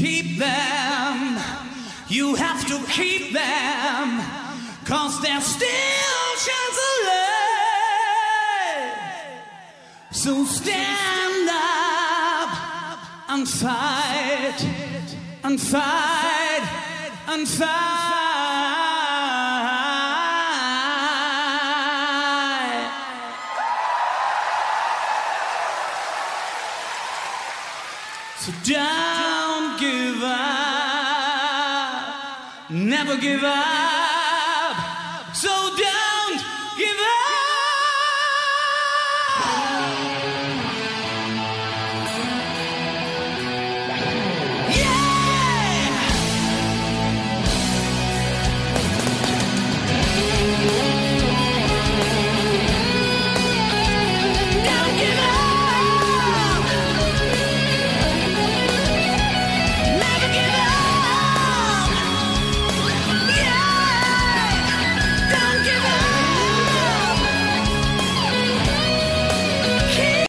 keep them. You have to keep them, 'cause there's still chance of life. So stand up and fight, and fight, and fight. So don't give up, never give up.